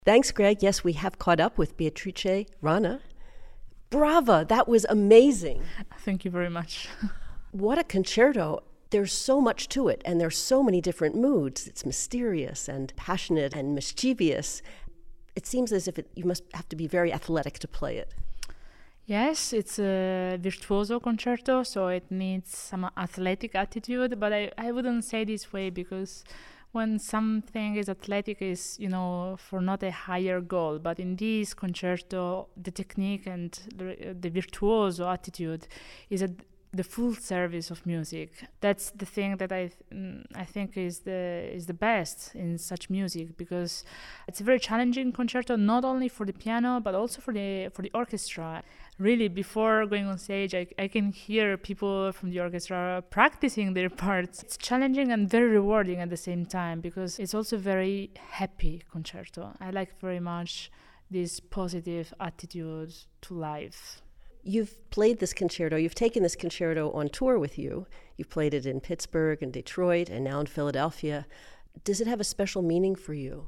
Thanks, Greg. Yes, we have caught up with Beatrice Rana. Brava, that was amazing. Thank you very much. What a concerto. There's so much to it, and there's so many different moods. It's mysterious and passionate and mischievous. It seems as if you must have to be very athletic to play it. Yes, it's a virtuoso concerto, so it needs some athletic attitude, but I wouldn't say this way because when something is athletic is, for not a higher goal. But in this concerto, the technique and the virtuoso attitude is at the full service of music. That's the thing that I think is the best in such music, because it's a very challenging concerto, not only for the piano but also for the orchestra. Really, before going on stage, I can hear people from the orchestra practicing their parts. It's challenging and very rewarding at the same time, because it's also a very happy concerto. I like very much this positive attitude to life. You've played this concerto, you've taken this concerto on tour with you. You've played it in Pittsburgh and Detroit and now in Philadelphia. Does it have a special meaning for you?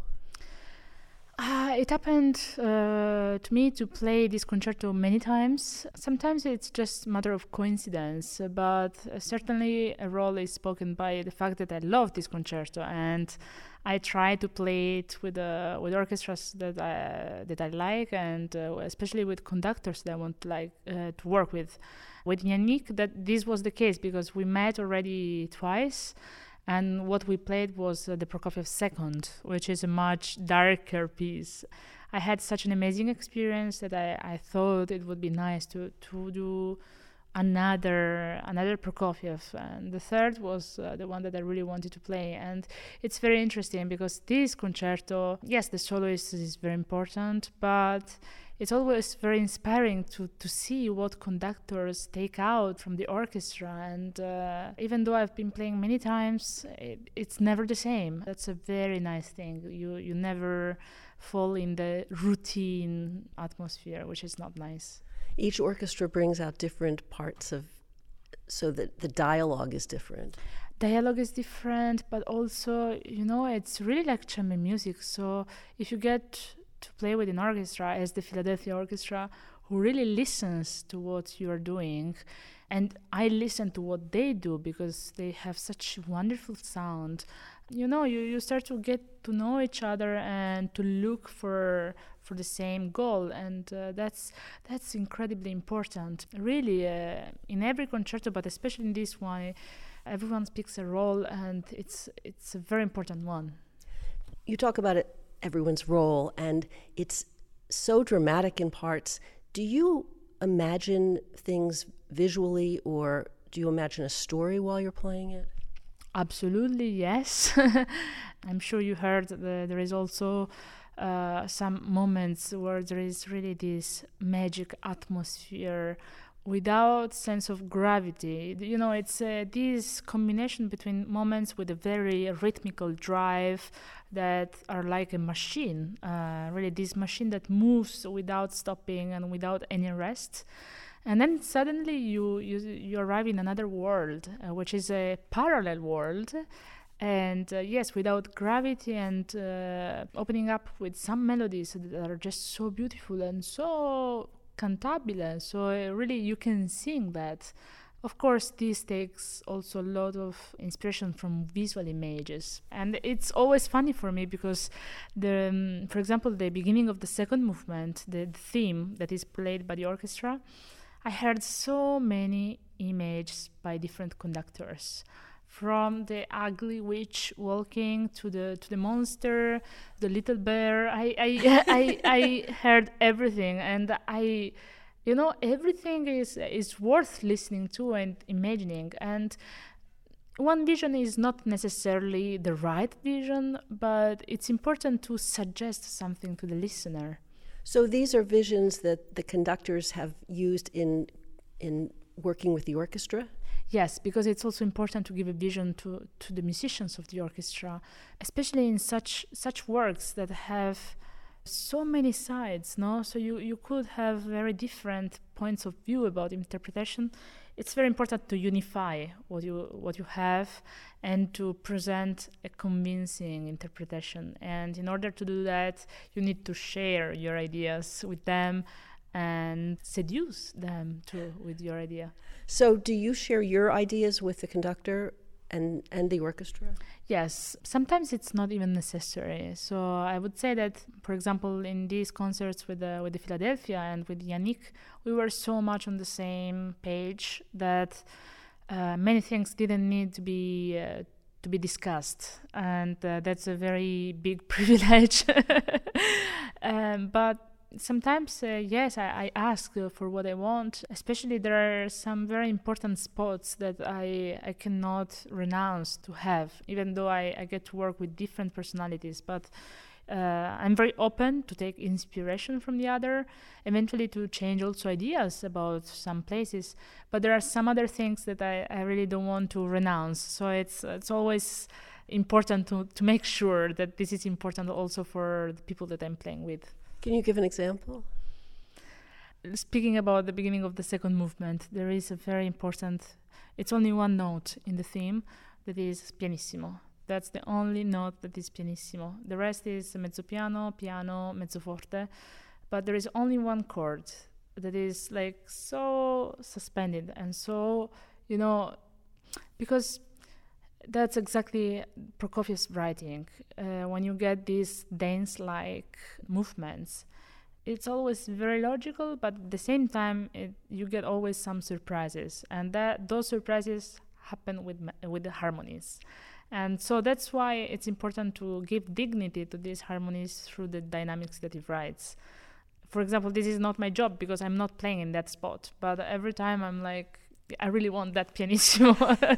It happened to me to play this concerto many times. Sometimes it's just a matter of coincidence, but certainly a role is spoken by the fact that I love this concerto, and I try to play it with orchestras that I like, and especially with conductors that I want to work with. With Yannick, that this was the case because we met already twice. And what we played was the Prokofiev Second, which is a much darker piece. I had such an amazing experience that I thought it would be nice to do another Prokofiev. And the third was the one that I really wanted to play. And it's very interesting because this concerto, yes, the soloist is very important, but it's always very inspiring to see what conductors take out from the orchestra. And even though I've been playing many times, it's never the same. That's a very nice thing. You never fall in the routine atmosphere, which is not nice. Each orchestra brings out different parts so that the dialogue is different. Dialogue is different, but also, it's really like chamber music. So if you get to play with an orchestra as the Philadelphia Orchestra, who really listens to what you are doing, and I listen to what they do because they have such wonderful sound. You start to get to know each other and to look for the same goal, and that's incredibly important. Really, in every concerto, but especially in this one, everyone speaks a role, and it's a very important one. You talk about it. Everyone's role, and it's so dramatic in parts. Do you imagine things visually, or do you imagine a story while you're playing it? Absolutely, yes. I'm sure you heard there is also some moments where there is really this magic atmosphere without sense of gravity. It's this combination between moments with a very rhythmical drive that are like a machine, really this machine that moves without stopping and without any rest. And then suddenly you arrive in another world, which is a parallel world. And yes, without gravity, and opening up with some melodies that are just so beautiful and so cantabile, so really you can sing that. Of course, this takes also a lot of inspiration from visual images, and it's always funny for me because for example, the beginning of the second movement, the theme that is played by the orchestra, I heard so many images by different conductors. From the ugly witch walking to the monster, the little bear, I heard everything, and everything is worth listening to and imagining. And one vision is not necessarily the right vision, but it's important to suggest something to the listener. So these are visions that the conductors have used in working with the orchestra? Yes, because it's also important to give a vision to the musicians of the orchestra, especially in such works that have so many sides, no? So you could have very different points of view about interpretation. it's very important to unify what you have and to present a convincing interpretation. And in order to do that, you need to share your ideas with them and seduce them too with your idea. So do you share your ideas with the conductor and the orchestra? Yes, sometimes it's not even necessary. So I would say that, for example, in these concerts with the Philadelphia and with Yannick, we were so much on the same page that many things didn't need to be discussed, and that's a very big privilege. But sometimes, yes, I ask for what I want. Especially there are some very important spots that I cannot renounce to have, even though I get to work with different personalities. But I'm very open to take inspiration from the other, eventually to change also ideas about some places. But there are some other things that I really don't want to renounce. So it's always important to make sure that this is important also for the people that I'm playing with. Can you give an example? Speaking about the beginning of the second movement, there is a very important, it's only one note in the theme that is pianissimo. That's the only note that is pianissimo. The rest is mezzo piano, piano, mezzo forte. But there is only one chord that is like so suspended and so, because that's exactly Prokofiev's writing. When you get these dance-like movements, it's always very logical, but at the same time, you get always some surprises, and those surprises happen with the harmonies. And so that's why it's important to give dignity to these harmonies through the dynamics that he writes. For example, this is not my job because I'm not playing in that spot, but every time I'm like, I really want that pianissimo.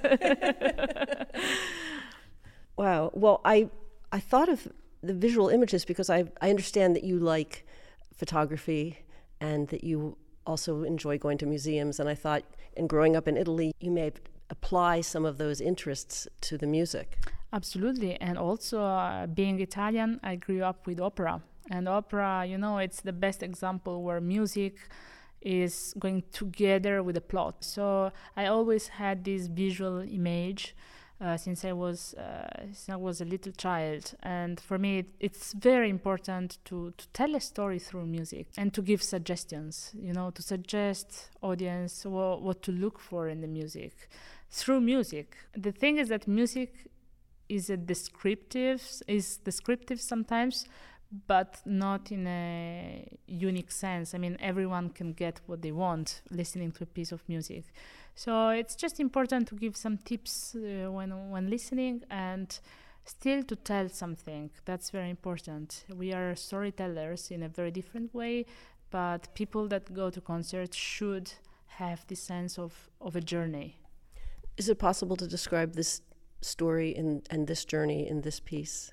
Wow. Well, I thought of the visual images because I understand that you like photography and that you also enjoy going to museums. And I thought, and growing up in Italy, you may apply some of those interests to the music. Absolutely. And also, being Italian, I grew up with opera. And opera, it's the best example where music is going together with the plot. So I always had this visual image since I was a little child, and for me it's very important to tell a story through music and to give suggestions, to suggest audience what to look for in the music through music. The thing is that music is descriptive sometimes, but not in a unique sense. I mean, everyone can get what they want listening to a piece of music. So it's just important to give some tips when listening, and still to tell something. That's very important. We are storytellers in a very different way, but people that go to concerts should have this sense of a journey. Is it possible to describe this story and this journey in this piece?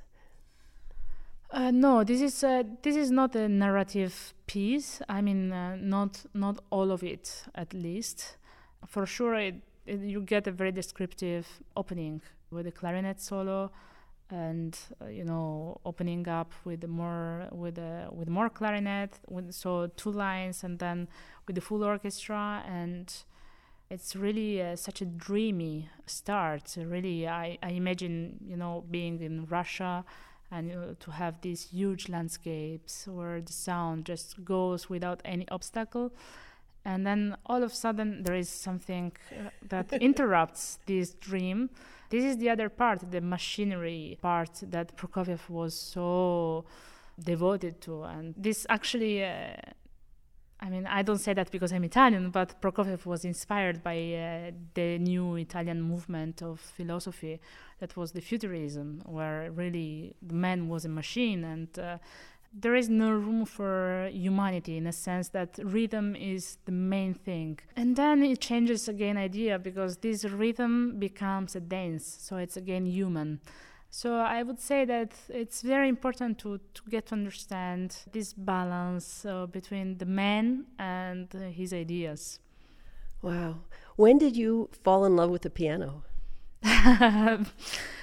No, this is not a narrative piece. I mean, not all of it, at least. For sure, you get a very descriptive opening with a clarinet solo, and opening up with more clarinet, so 2 lines, and then with the full orchestra, and it's really such a dreamy start. Really, I imagine being in Russia, and to have these huge landscapes where the sound just goes without any obstacle. And then all of a sudden there is something that interrupts this dream. This is the other part, the machinery part that Prokofiev was so devoted to. And this actually, I don't say that because I'm Italian, but Prokofiev was inspired by the new Italian movement of philosophy that was the futurism, where really the man was a machine, and there is no room for humanity, in a sense that rhythm is the main thing. And then it changes again idea, because this rhythm becomes a dance, so it's again human. So I would say that it's very important to get to understand this balance between the man and his ideas. Wow. When did you fall in love with the piano?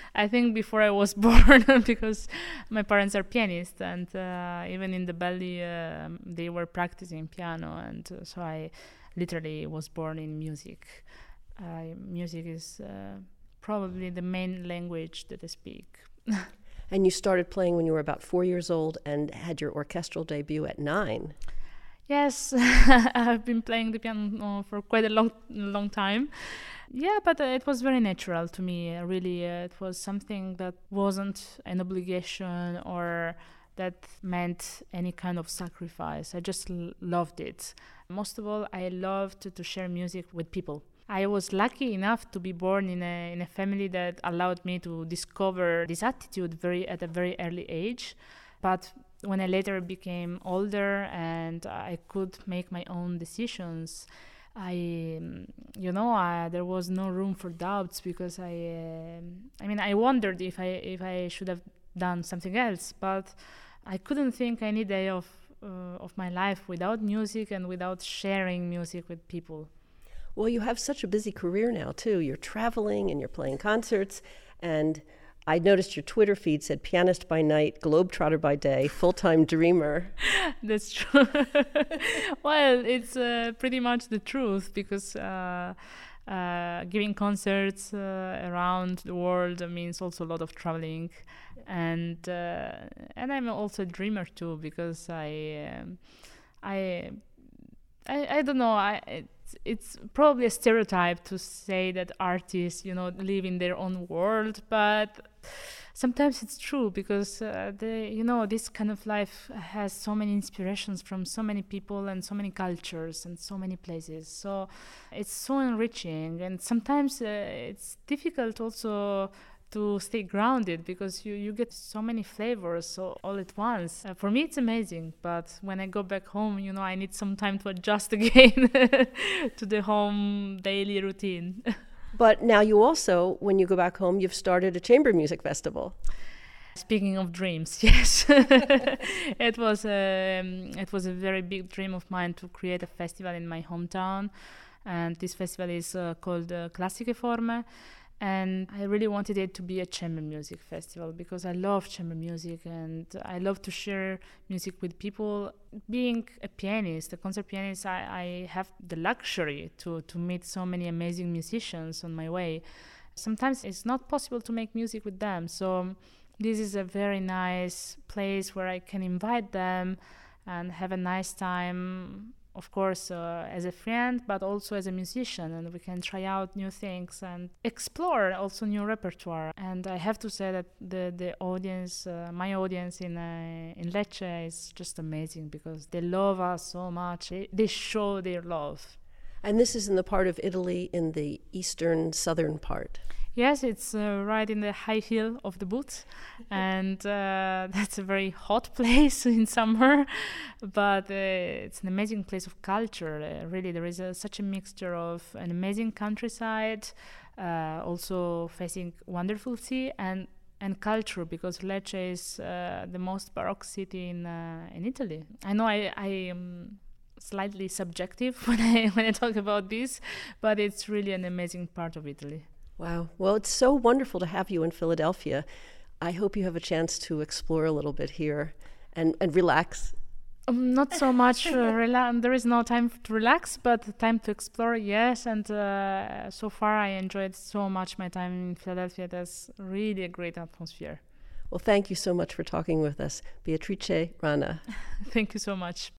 I think before I was born, because my parents are pianists, and even in the belly they were practicing piano, and so I literally was born in music. Music is probably the main language that I speak. And you started playing when you were about 4 years old and had your orchestral debut at 9. Yes, I've been playing the piano for quite a long time. Yeah, but it was very natural to me. Really, it was something that wasn't an obligation or that meant any kind of sacrifice. I just loved it. Most of all, I loved to share music with people. I was lucky enough to be born in a family that allowed me to discover this attitude at a very early age. But when I later became older and I could make my own decisions, there was no room for doubts, because I wondered if I should have done something else, but I couldn't think any day of my life without music and without sharing music with people. Well, you have such a busy career now, too. You're traveling and you're playing concerts, and I noticed your Twitter feed said pianist by night, globetrotter by day, full-time dreamer. That's true. Well, it's pretty much the truth, because giving concerts around the world means also a lot of traveling, and I'm also a dreamer too, because I don't know. It's probably a stereotype to say that artists, live in their own world, but sometimes it's true, because this kind of life has so many inspirations from so many people and so many cultures and so many places. So it's so enriching, and sometimes it's difficult also to stay grounded, because you get so many flavors all at once. For me, it's amazing, but when I go back home, I need some time to adjust again to the home daily routine. But now you also, when you go back home, you've started a chamber music festival. Speaking of dreams, yes, it was a very big dream of mine to create a festival in my hometown, and this festival is called Classiche Forme. And I really wanted it to be a chamber music festival, because I love chamber music and I love to share music with people. Being a pianist, a concert pianist, I have the luxury to meet so many amazing musicians on my way. Sometimes it's not possible to make music with them, so this is a very nice place where I can invite them and have a nice time. Of course, as a friend, but also as a musician, and we can try out new things and explore also new repertoire. And I have to say that the audience, my audience in Lecce, is just amazing, because they love us so much. They show their love. And this is in the part of Italy, in the eastern southern part. Yes, it's right in the high heel of the Boot, and that's a very hot place in summer, but it's an amazing place of culture. Really, there is such a mixture of an amazing countryside, also facing wonderful sea, and culture, because Lecce is the most Baroque city in Italy. I know I am slightly subjective when I talk about this, but it's really an amazing part of Italy. Wow. Well, it's so wonderful to have you in Philadelphia. I hope you have a chance to explore a little bit here and relax. Not so much. There is no time to relax, but time to explore, yes. And so far, I enjoyed so much my time in Philadelphia. That's really a great atmosphere. Well, thank you so much for talking with us, Beatrice Rana. Thank you so much.